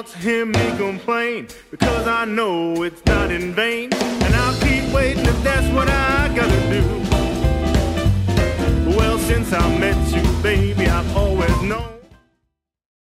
want to hear me complain, because I know it's not in vain. And I'll keep waiting if that's